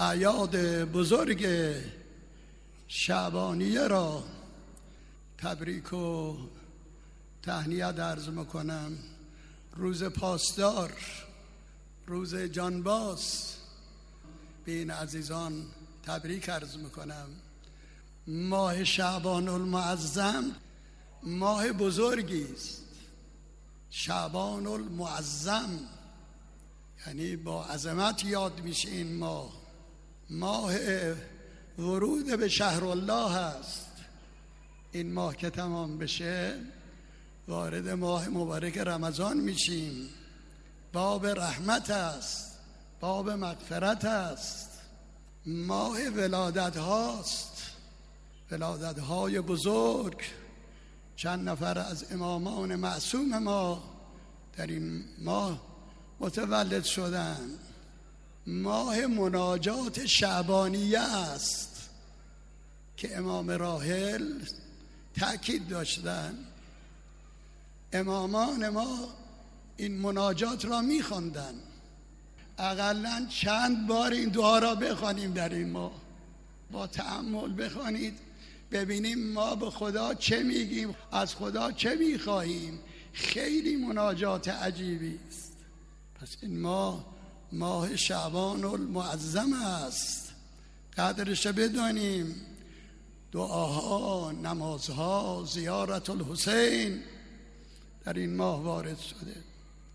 اعیاد بزرگ شعبانیه را تبریک و تهنیت عرض میکنم. روز پاسدار، روز جانباز به این عزیزان تبریک عرض میکنم. ماه شعبان المعظم ماه بزرگی است. شعبان المعظم یعنی با عظمت یاد میشه. این ماه ورود به شهر الله است. این ماه که تمام بشه وارد ماه مبارک رمضان میشیم. باب رحمت است، باب مغفرت است، ماه ولادت هاست، ولادت های بزرگ. چند نفر از امامان معصوم ما در این ماه متولد شدند. ماه مناجات شعبانیه است که امام راحل تأکید داشتن. امامان ما این مناجات را می‌خواندن. اقلاً چند بار این دعا را بخوانیم در این ماه. با تأمل بخوانید ببینیم ما به خدا چه میگیم، از خدا چه میخواهیم. خیلی مناجات عجیبی است. پس این ماه شعبان المعظم است. قدرش بدانیم. دعاها، نمازها، زیارت الحسین در این ماه وارد شده.